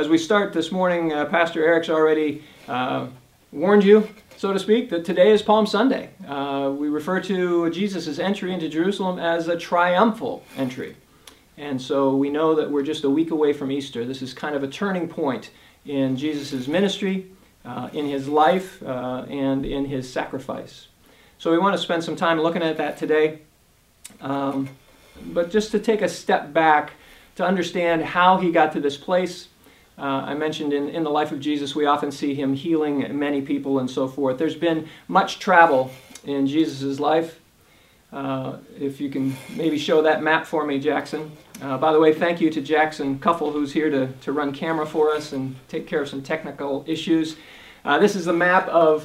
As we start this morning, Pastor Eric's already warned you, so to speak, that today is Palm Sunday. We refer to Jesus' entry into Jerusalem as a triumphal entry. And so we know that we're just a week away from Easter. This is kind of a turning point in Jesus' ministry, in his life, and in his sacrifice. So we want to spend some time looking at that today. But just to take a step back to understand how he got to this place. I mentioned in the life of Jesus, we often see him healing many people and so forth. There's been much travel in Jesus' life. If you can maybe show that map for me, Jackson. By the way, thank you to Jackson Cuffle, who's here to run camera for us and take care of some technical issues. This is the map of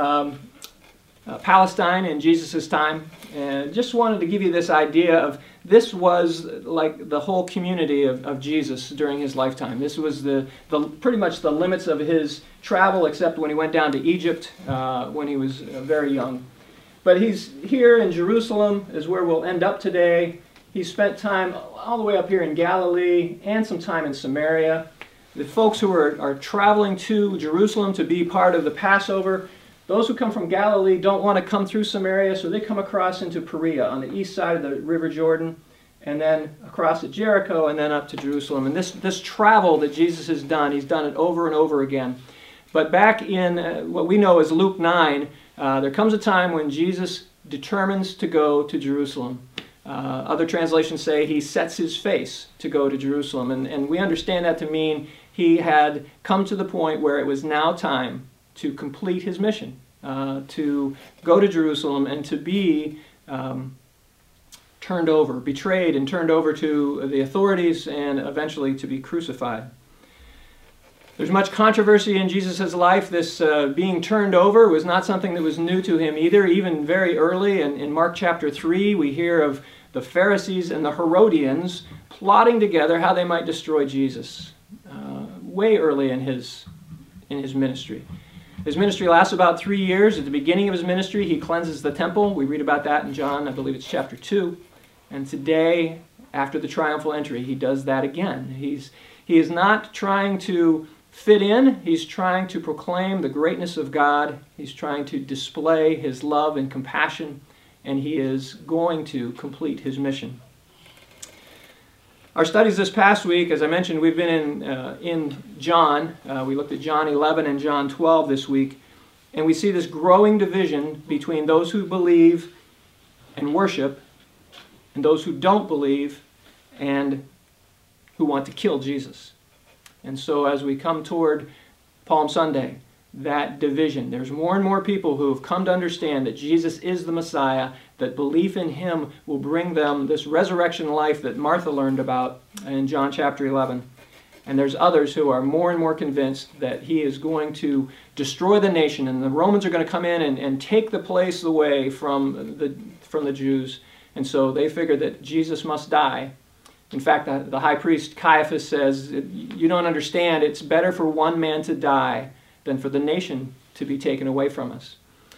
Palestine in Jesus' time. And just wanted to give you this idea of this was like the whole community of Jesus during his lifetime. This was the pretty much the limits of his travel, except when he went down to Egypt when he was very young. But he's here in Jerusalem is where we'll end up today. He spent time all the way up here in Galilee and some time in Samaria. The folks who are traveling to Jerusalem to be part of the Passover, those who come from Galilee don't want to come through Samaria, so they come across into Perea on the east side of the River Jordan, and then across at Jericho, and then up to Jerusalem. And this travel that Jesus has done, he's done it over and over again. But back in what we know as Luke 9, there comes a time when Jesus determines to go to Jerusalem. Other translations say he sets his face to go to Jerusalem. And we understand that to mean he had come to the point where it was now time to complete his mission, to go to Jerusalem and to be turned over, betrayed and turned over to the authorities and eventually to be crucified. There's much controversy in Jesus' life. This being turned over was not something that was new to him either. Even very early in Mark chapter 3, we hear of the Pharisees and the Herodians plotting together how they might destroy Jesus, way early in his ministry. His ministry lasts about 3 years. At the beginning of his ministry, he cleanses the temple. We read about that in John, I believe it's chapter 2. And today, after the triumphal entry, he does that again. He is not trying to fit in. He's trying to proclaim the greatness of God. He's trying to display his love and compassion, and he is going to complete his mission. Our studies this past week, as I mentioned, we've been in John. We looked at John 11 and John 12 this week, and we see this growing division between those who believe and worship and those who don't believe and who want to kill Jesus. And so as we come toward Palm Sunday, that division, there's more and more people who have come to understand that Jesus is the Messiah, that belief in him will bring them this resurrection life that Martha learned about in John chapter 11. And there's others who are more and more convinced that he is going to destroy the nation, and the Romans are going to come in and take the place away from the Jews. And so they figure that Jesus must die. In fact, the high priest Caiaphas says, you don't understand, it's better for one man to die than for the nation to be taken away from us.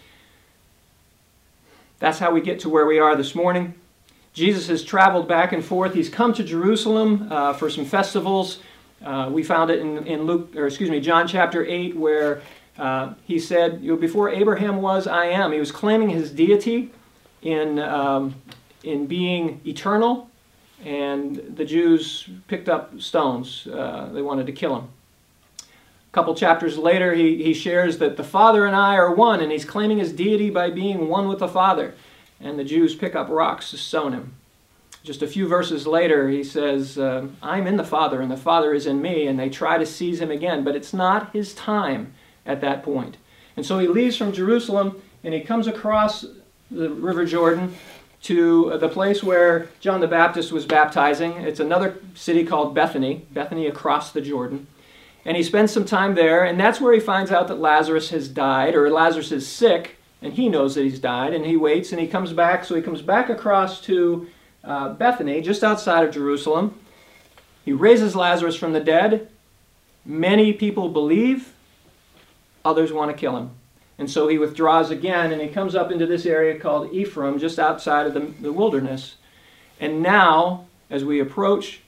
That's how we get to where we are this morning. Jesus has traveled back and forth. He's come to Jerusalem for some festivals. We found it in John chapter 8, where he said, before Abraham was, I am. He was claiming his deity in being eternal, and the Jews picked up stones. They wanted to kill him. A couple chapters later, he shares that the Father and I are one, and he's claiming his deity by being one with the Father. And the Jews pick up rocks to stone him. Just a few verses later, he says, I'm in the Father, and the Father is in me, and they try to seize him again, but it's not his time at that point. And so he leaves from Jerusalem, and he comes across the River Jordan to the place where John the Baptist was baptizing. It's another city called Bethany across the Jordan. And he spends some time there, and that's where he finds out that Lazarus has died, or Lazarus is sick, and he knows that he's died, and he waits, and he comes back. So he comes back across to Bethany, just outside of Jerusalem. He raises Lazarus from the dead. Many people believe, others want to kill him. And so he withdraws again, and he comes up into this area called Ephraim, just outside of the wilderness. And now, as we approach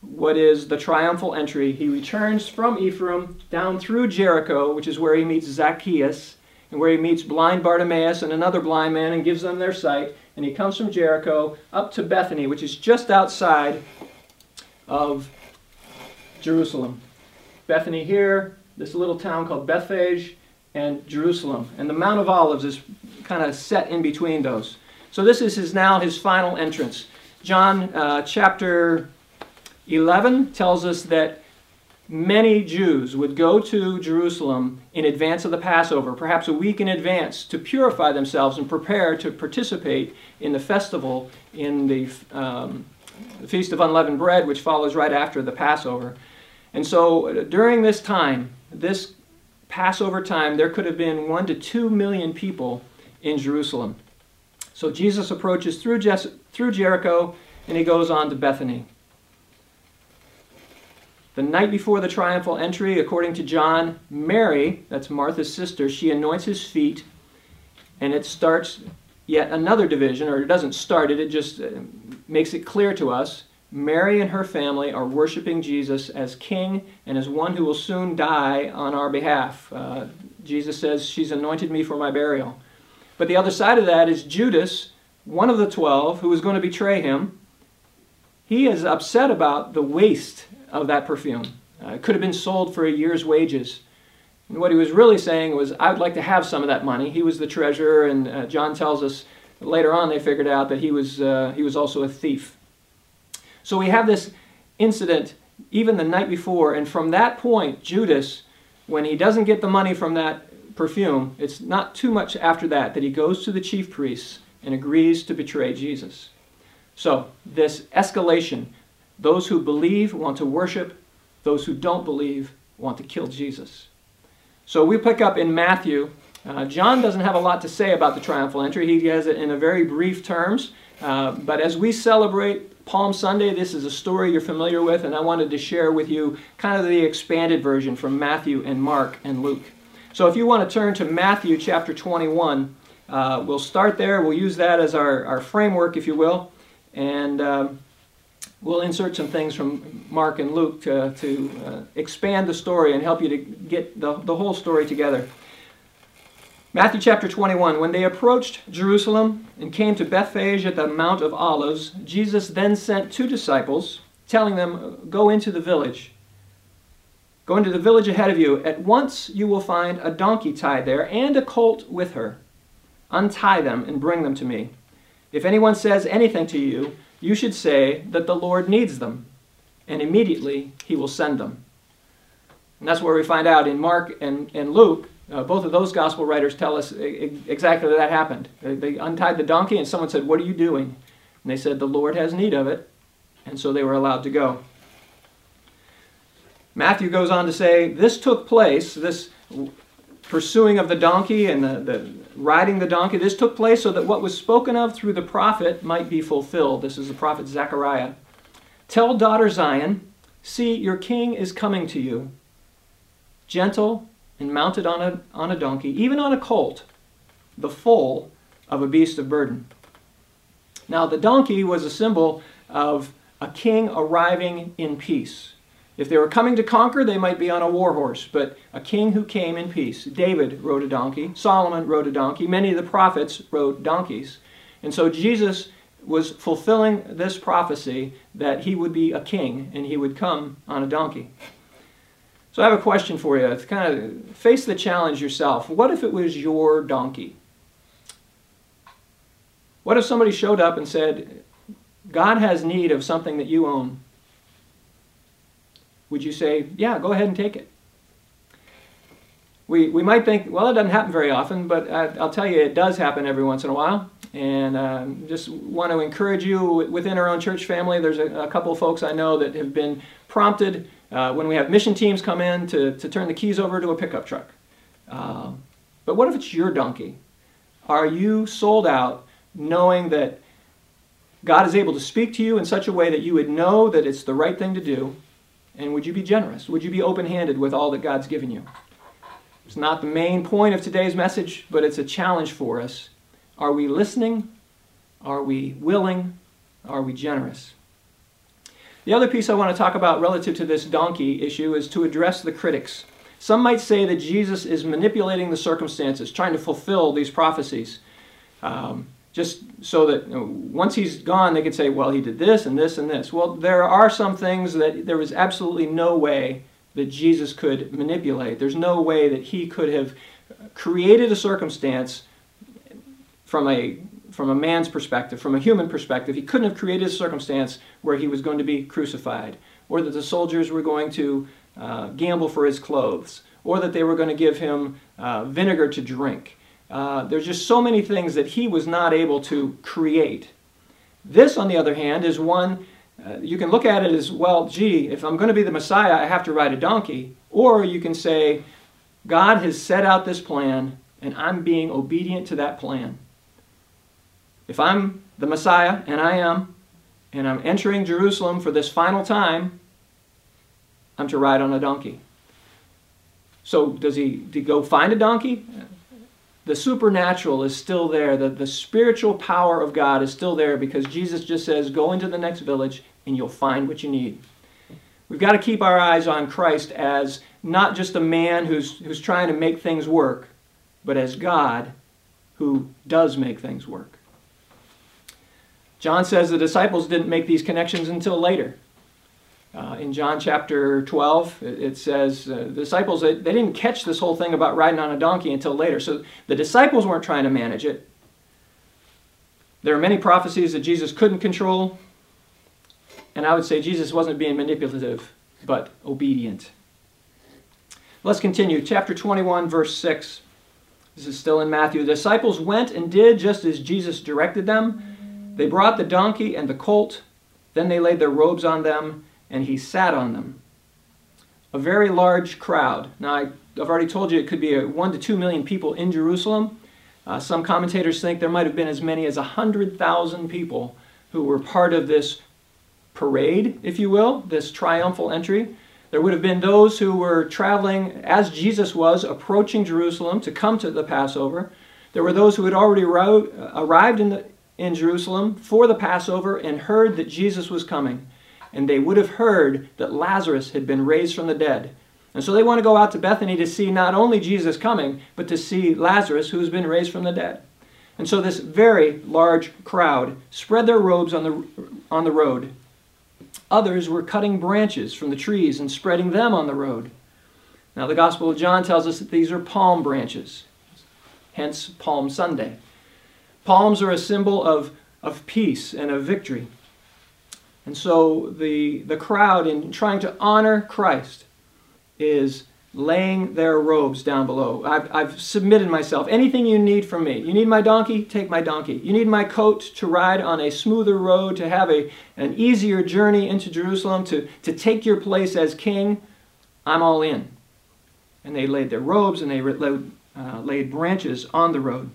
what is the triumphal entry. He returns from Ephraim down through Jericho, which is where he meets Zacchaeus, and where he meets blind Bartimaeus and another blind man and gives them their sight. And he comes from Jericho up to Bethany, which is just outside of Jerusalem. Bethany here, this little town called Bethphage, and Jerusalem. And the Mount of Olives is kind of set in between those. So this is now his final entrance. John chapter 11 tells us that many Jews would go to Jerusalem in advance of the Passover, perhaps a week in advance, to purify themselves and prepare to participate in the festival in the Feast of Unleavened Bread, which follows right after the Passover. And so during this time, this Passover time, there could have been 1 to 2 million people in Jerusalem. So Jesus approaches through Jericho, and he goes on to Bethany. The night before the triumphal entry, according to John, Mary, that's Martha's sister, she anoints his feet, and it starts yet another division, or it doesn't start it, it just makes it clear to us. Mary and her family are worshiping Jesus as king and as one who will soon die on our behalf. Jesus says, she's anointed me for my burial. But the other side of that is Judas, one of the 12, who is going to betray him. He is upset about the waste of that perfume. It could have been sold for a year's wages. And what he was really saying was, I would like to have some of that money. He was the treasurer, and John tells us later on they figured out that he was also a thief. So we have this incident even the night before, and from that point, Judas, when he doesn't get the money from that perfume, it's not too much after that he goes to the chief priests and agrees to betray Jesus. So this escalation, those who believe want to worship, those who don't believe want to kill Jesus. So we pick up in Matthew. John doesn't have a lot to say about the triumphal entry. He has it in a very brief terms. But as we celebrate Palm Sunday, this is a story you're familiar with, and I wanted to share with you kind of the expanded version from Matthew and Mark and Luke. So if you want to turn to Matthew chapter 21, we'll start there. We'll use that as our framework, if you will, and we'll insert some things from Mark and Luke to expand the story and help you to get the whole story together. Matthew chapter 21, when they approached Jerusalem and came to Bethphage at the Mount of Olives, Jesus then sent 2 disciples, telling them, go into the village. Go into the village ahead of you. At once you will find a donkey tied there and a colt with her. Untie them and bring them to me. If anyone says anything to you, you should say that the Lord needs them, and immediately he will send them. And that's where we find out in Mark and Luke, both of those gospel writers tell us exactly that happened. They untied the donkey and someone said, what are you doing? And they said, the Lord has need of it. And so they were allowed to go. Matthew goes on to say, this took place, this pursuing of the donkey and the riding the donkey, this took place so that what was spoken of through the prophet might be fulfilled. This is the prophet Zechariah. Tell daughter Zion, see, your king is coming to you, gentle and mounted on a donkey, even on a colt, the foal of a beast of burden. Now the donkey was a symbol of a king arriving in peace. If they were coming to conquer, they might be on a war horse, but a king who came in peace. David rode a donkey. Solomon rode a donkey. Many of the prophets rode donkeys. And so Jesus was fulfilling this prophecy that he would be a king and he would come on a donkey. So I have a question for you. To kind of face the challenge yourself. What if it was your donkey? What if somebody showed up and said, God has need of something that you own? Would you say, yeah, go ahead and take it? We might think, well, it doesn't happen very often, but I'll tell you, it does happen every once in a while. And just want to encourage you, within our own church family, there's a couple of folks I know that have been prompted when we have mission teams come in to turn the keys over to a pickup truck. But what if it's your donkey? Are you sold out knowing that God is able to speak to you in such a way that you would know that it's the right thing to do? And would you be generous? Would you be open-handed with all that God's given you? It's not the main point of today's message, but it's a challenge for us. Are we listening? Are we willing? Are we generous? The other piece I want to talk about relative to this donkey issue is to address the critics. Some might say that Jesus is manipulating the circumstances, trying to fulfill these prophecies. Just so that once he's gone, they could say, well, he did this and this and this. Well, there are some things that there was absolutely no way that Jesus could manipulate. There's no way that he could have created a circumstance from a man's perspective, from a human perspective. He couldn't have created a circumstance where he was going to be crucified, or that the soldiers were going to gamble for his clothes, or that they were going to give him vinegar to drink. There's just so many things that he was not able to create. This, on the other hand, is one, you can look at it as, well, gee, if I'm going to be the Messiah, I have to ride a donkey. Or you can say, God has set out this plan, and I'm being obedient to that plan. If I'm the Messiah, and I am, and I'm entering Jerusalem for this final time, I'm to ride on a donkey. So does he go find a donkey? The supernatural is still there. The spiritual power of God is still there, because Jesus just says, go into the next village and you'll find what you need. We've got to keep our eyes on Christ as not just a man who's trying to make things work, but as God who does make things work. John says the disciples didn't make these connections until later. In John chapter 12, it says the disciples, they didn't catch this whole thing about riding on a donkey until later. So the disciples weren't trying to manage it. There are many prophecies that Jesus couldn't control. And I would say Jesus wasn't being manipulative, but obedient. Let's continue. Chapter 21, verse 6. This is still in Matthew. The disciples went and did just as Jesus directed them. They brought the donkey and the colt. Then they laid their robes on them, and he sat on them. A very large crowd. Now, I've already told you it could be 1 to 2 million people in Jerusalem. Some commentators think there might have been as many as 100,000 people who were part of this parade, if you will, this triumphal entry. There would have been those who were traveling, as Jesus was, approaching Jerusalem to come to the Passover. There were those who had already arrived in Jerusalem for the Passover and heard that Jesus was coming. And they would have heard that Lazarus had been raised from the dead. And so they want to go out to Bethany to see not only Jesus coming, but to see Lazarus, who has been raised from the dead. And so this very large crowd spread their robes on the road. Others were cutting branches from the trees and spreading them on the road. Now the Gospel of John tells us that these are palm branches, hence Palm Sunday. Palms are a symbol of peace and of victory. And so the crowd, in trying to honor Christ, is laying their robes down below. I've submitted myself. Anything you need from me. You need my donkey? Take my donkey. You need my coat to ride on a smoother road, to have an easier journey into Jerusalem, to take your place as king? I'm all in. And they laid their robes and they laid branches on the road.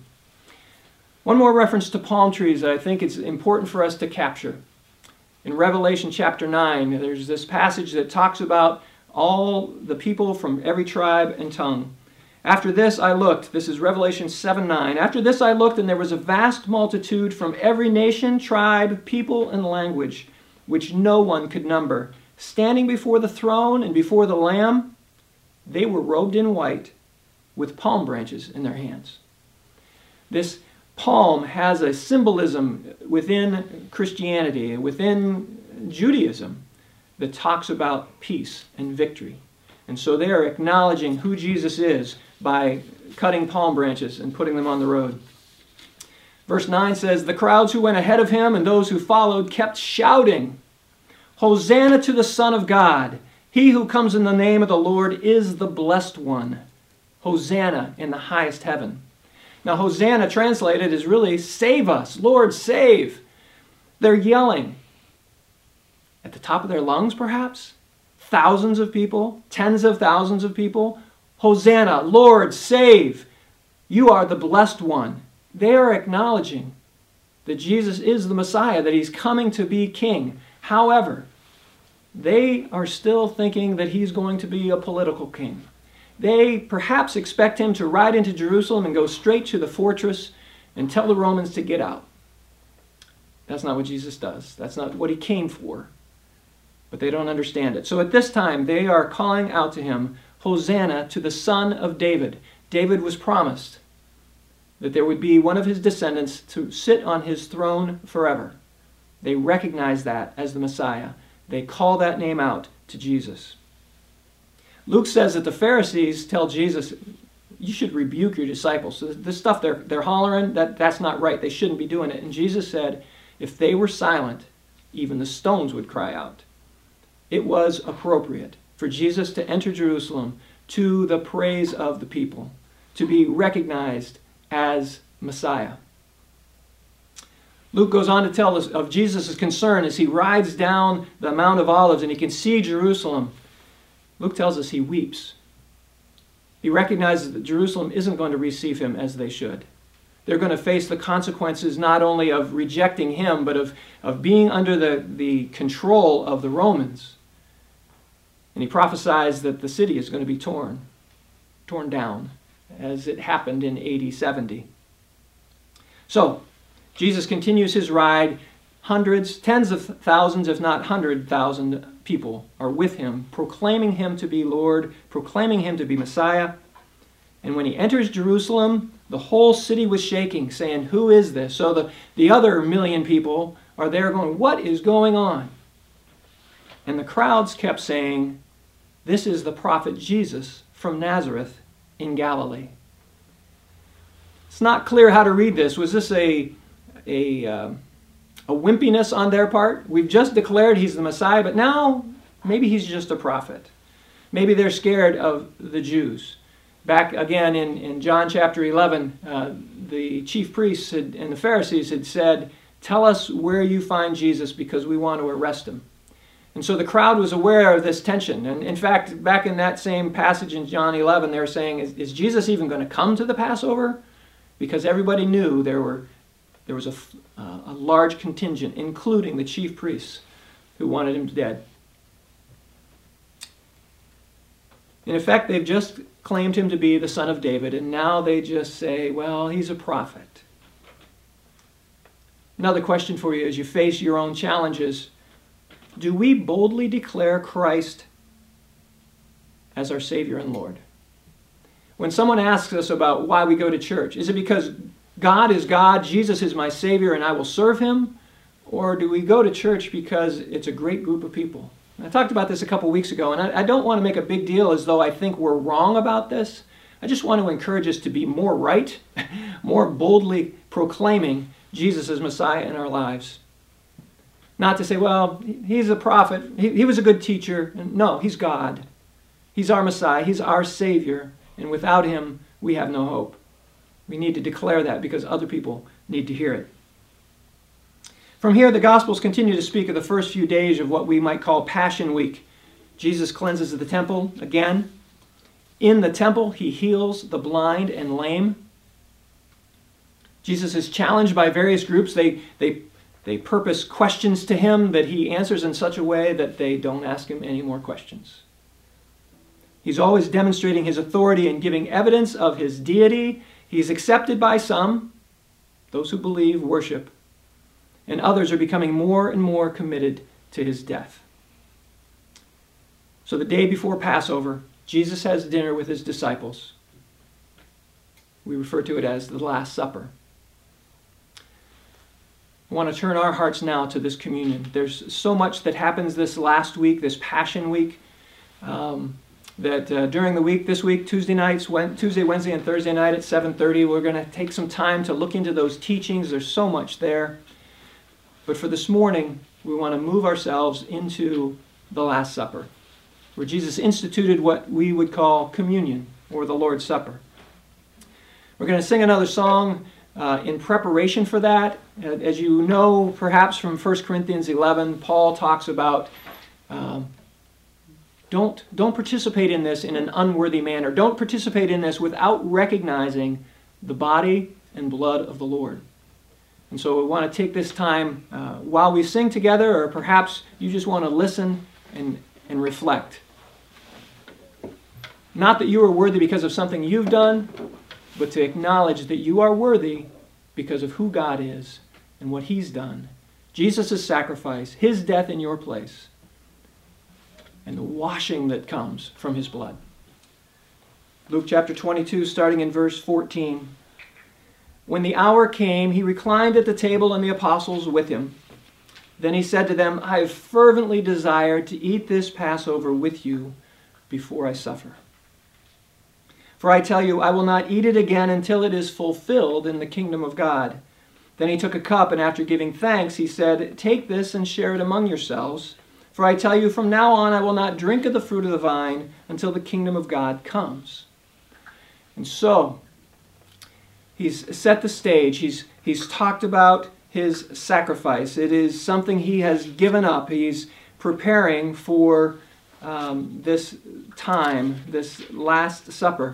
One more reference to palm trees that I think it's important for us to capture. In Revelation chapter 9, there's this passage that talks about all the people from every tribe and tongue. After this I looked, this is Revelation 7:9. After this I looked, and there was a vast multitude from every nation, tribe, people, and language, which no one could number, standing before the throne and before the Lamb. They were robed in white, with palm branches in their hands. This palm has a symbolism within Christianity, within Judaism, that talks about peace and victory. And so they are acknowledging who Jesus is by cutting palm branches and putting them on the road. Verse 9 says, the crowds who went ahead of him and those who followed kept shouting, Hosanna to the Son of God. He who comes in the name of the Lord is the blessed one. Hosanna in the highest heaven. Now, Hosanna translated is really save us, Lord, save. They're yelling at the top of their lungs, perhaps. Thousands of people, tens of thousands of people. Hosanna, Lord, save. You are the blessed one. They are acknowledging that Jesus is the Messiah, that he's coming to be king. However, they are still thinking that he's going to be a political king. They perhaps expect him to ride into Jerusalem and go straight to the fortress and tell the Romans to get out. That's not what Jesus does. That's not what he came for. but they don't understand it. So at this time, they are calling out to him, Hosanna to the Son of David. David was promised that there would be one of his descendants to sit on his throne forever. They recognize that as the Messiah. They call that name out to Jesus. Luke says that the Pharisees tell Jesus, you should rebuke your disciples. So this stuff they're hollering, that's not right. They shouldn't be doing it. And Jesus said, if they were silent, even the stones would cry out. It was appropriate for Jesus to enter Jerusalem to the praise of the people, to be recognized as Messiah. Luke goes on to tell us of Jesus' concern as he rides down the Mount of Olives and he can see Jerusalem. Luke tells us he weeps. He recognizes that Jerusalem isn't going to receive him as they should. They're going to face the consequences not only of rejecting him, but of being under the control of the Romans. And he prophesies that the city is going to be torn down, as it happened in AD 70. So, Jesus continues his ride. Hundreds, tens of thousands, if not 100,000 people are with him, proclaiming him to be Lord, proclaiming him to be Messiah. And when he enters Jerusalem, the whole city was shaking, saying, who is this? So the other million people are there going, what is going on? And the crowds kept saying, this is the prophet Jesus from Nazareth in Galilee. It's not clear how to read this. Was this a wimpiness on their part? We've just declared he's the Messiah, but now maybe he's just a prophet. Maybe they're scared of the Jews. Back again in John chapter 11, the chief priests and the Pharisees had said, tell us where you find Jesus because we want to arrest him. And so the crowd was aware of this tension. And in fact, back in that same passage in John 11, they were saying, is Jesus even going to come to the Passover? Because everybody knew there was a large contingent, including the chief priests, who wanted him dead. In effect, they've just claimed him to be the son of David, and now they just say, well, he's a prophet. Another question for you as you face your own challenges. Do we boldly declare Christ as our Savior and Lord? When someone asks us about why we go to church, is it because God is God, Jesus is my Savior, and I will serve him? Or do we go to church because it's a great group of people? I talked about this a couple weeks ago, and I don't want to make a big deal as though I think we're wrong about this. I just want to encourage us to be more right, more boldly proclaiming Jesus as Messiah in our lives. Not to say, well, he's a prophet, he was a good teacher. No, he's God. He's our Messiah, he's our Savior, and without him, we have no hope. We need to declare that because other people need to hear it. From here, the Gospels continue to speak of the first few days of what we might call Passion Week. Jesus cleanses the temple again. In the temple, he heals the blind and lame. Jesus is challenged by various groups. They purpose questions to him that he answers in such a way that they don't ask him any more questions. He's always demonstrating his authority and giving evidence of his deity. He's accepted by some, those who believe, worship, and others are becoming more and more committed to his death. So the day before Passover, Jesus has dinner with his disciples. We refer to it as the Last Supper. I want to turn our hearts now to this communion. There's so much that happens this last week, this Passion Week, that during the week, this week, Tuesday, Wednesday, and Thursday night at 7:30, we're going to take some time to look into those teachings. There's so much there. But for this morning, we want to move ourselves into the Last Supper, where Jesus instituted what we would call communion, or the Lord's Supper. We're going to sing another song in preparation for that. As you know, perhaps from 1 Corinthians 11, Paul talks about don't participate in this in an unworthy manner. Don't participate in this without recognizing the body and blood of the Lord. And so we want to take this time while we sing together, or perhaps you just want to listen and reflect. Not that you are worthy because of something you've done, but to acknowledge that you are worthy because of who God is and what he's done. Jesus' sacrifice, his death in your place. and the washing that comes from his blood. Luke chapter 22, starting in verse 14. When the hour came, he reclined at the table and the apostles with him. Then he said to them, I have fervently desired to eat this Passover with you before I suffer. For I tell you, I will not eat it again until it is fulfilled in the kingdom of God. Then he took a cup, and after giving thanks, he said, Take this and share it among yourselves. For I tell you, from now on I will not drink of the fruit of the vine until the kingdom of God comes. And so, he's set the stage. He's talked about his sacrifice. It is something he has given up. He's preparing for this time, this Last Supper.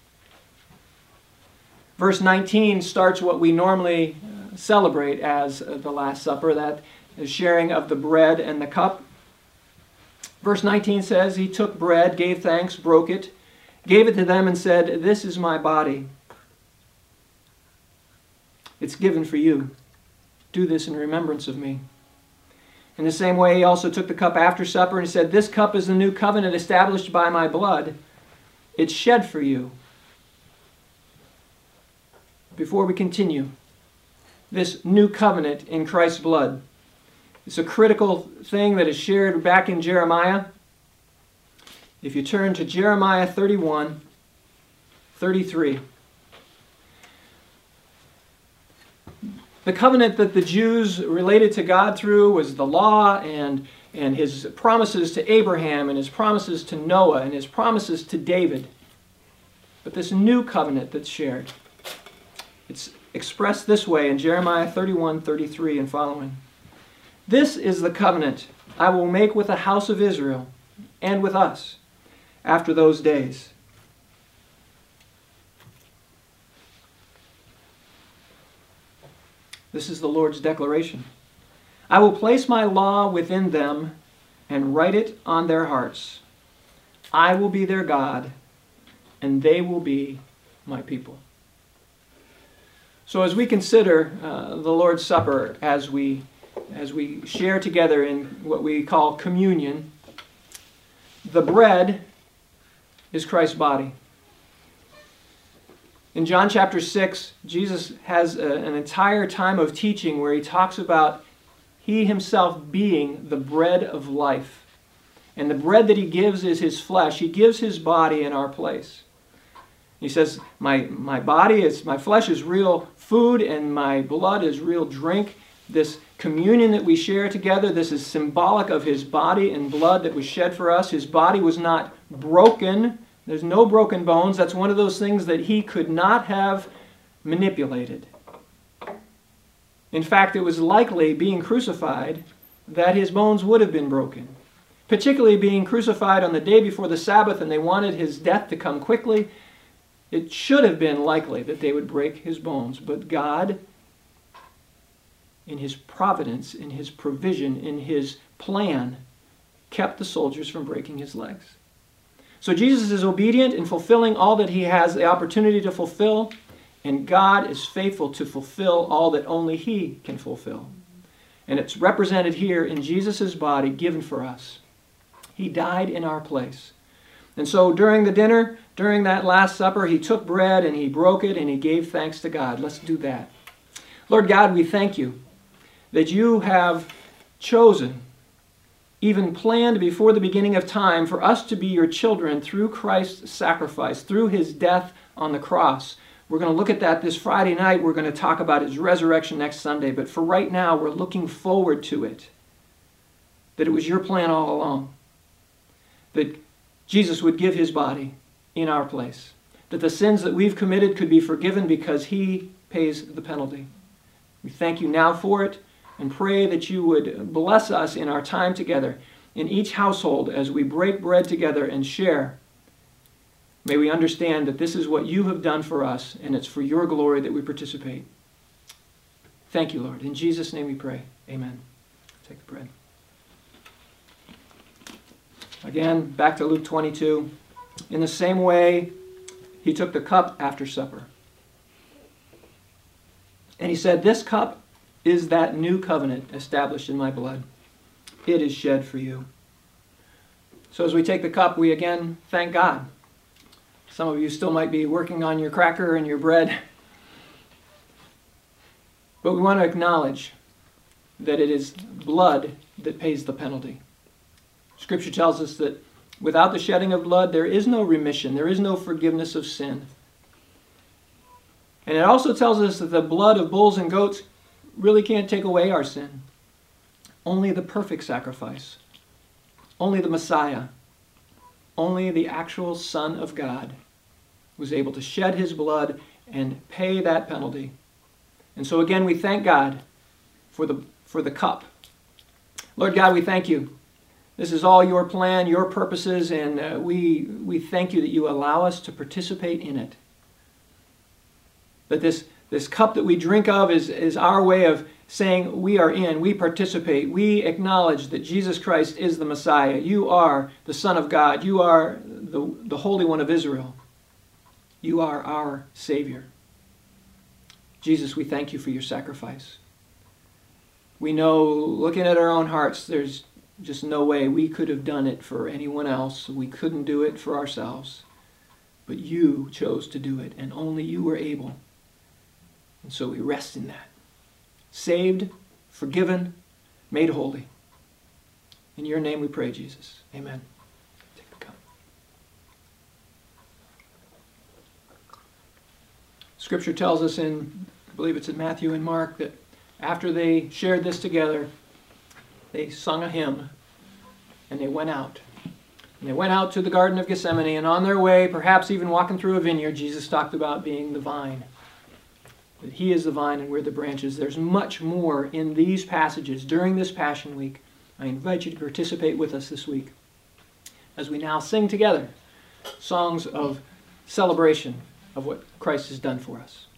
Verse 19 starts what we normally celebrate as the Last Supper, that is sharing of the bread and the cup. Verse 19 says, He took bread, gave thanks, broke it, gave it to them, and said, This is my body. It's given for you. Do this in remembrance of me. In the same way, he also took the cup after supper and said, This cup is the new covenant established by my blood. It's shed for you. Before we continue, this new covenant in Christ's blood, it's a critical thing that is shared back in Jeremiah. If you turn to Jeremiah 31, 33. The covenant that the Jews related to God through was the law and his promises to Abraham and his promises to Noah and his promises to David. But this new covenant that's shared, it's expressed this way in Jeremiah 31, 33 and following. This is the covenant I will make with the house of Israel and with us after those days. This is the Lord's declaration. I will place my law within them and write it on their hearts. I will be their God, and they will be my people. So as we consider the Lord's Supper, as we share together in what we call communion, the bread is Christ's body. In John chapter 6, Jesus has an entire time of teaching where he talks about he himself being the bread of life. And the bread that he gives is his flesh. He gives his body in our place. He says, my flesh is real food and my blood is real drink. This communion that we share together, this is symbolic of his body and blood that was shed for us. His body was not broken. There's no broken bones. That's one of those things that he could not have manipulated. In fact, it was likely being crucified that his bones would have been broken. Particularly being crucified on the day before the Sabbath and they wanted his death to come quickly. It should have been likely that they would break his bones. But God, in his providence, in his provision, in his plan, kept the soldiers from breaking his legs. So Jesus is obedient in fulfilling all that he has the opportunity to fulfill, and God is faithful to fulfill all that only he can fulfill. And it's represented here in Jesus' body given for us. He died in our place. And so during the dinner, during that Last Supper, he took bread and he broke it and he gave thanks to God. Let's do that. Lord God, we thank you that you have chosen, even planned before the beginning of time, for us to be your children through Christ's sacrifice, through his death on the cross. We're going to look at that this Friday night. We're going to talk about his resurrection next Sunday. But for right now, we're looking forward to it. That it was your plan all along. That Jesus would give his body in our place. That the sins that we've committed could be forgiven because he pays the penalty. We thank you now for it and pray that you would bless us in our time together in each household as we break bread together and share. May we understand that this is what you have done for us and it's for your glory that we participate. Thank you, Lord. In Jesus' name we pray. Amen. Take the bread. Again, back to Luke 22. In the same way, he took the cup after supper. And he said, This cup is that new covenant established in my blood. It is shed for you. So as we take the cup, we again thank God. Some of you still might be working on your cracker and your bread. But we want to acknowledge that it is blood that pays the penalty. Scripture tells us that without the shedding of blood, there is no remission. There is no forgiveness of sin. And it also tells us that the blood of bulls and goats really can't take away our sin. Only the perfect sacrifice. Only the Messiah. Only the actual Son of God was able to shed his blood and pay that penalty. And so again, we thank God for the cup. Lord God, we thank you. This is all your plan, your purposes, and we thank you that you allow us to participate in it. That this cup that we drink of is our way of saying we are in, we participate, we acknowledge that Jesus Christ is the Messiah. You are the Son of God. You are the Holy One of Israel. You are our Savior. Jesus, we thank you for your sacrifice. We know, looking at our own hearts, there's just no way we could have done it for anyone else. We couldn't do it for ourselves. But you chose to do it, and only you were able. And so we rest in that. Saved, forgiven, made holy. In your name we pray, Jesus. Amen. Take the cup. Scripture tells us in, I believe it's in Matthew and Mark, that after they shared this together, they sung a hymn, and they went out. And they went out to the Garden of Gethsemane, and on their way, perhaps even walking through a vineyard, Jesus talked about being the vine. That he is the vine and we're the branches. There's much more in these passages during this Passion Week. I invite you to participate with us this week as we now sing together songs of celebration of what Christ has done for us.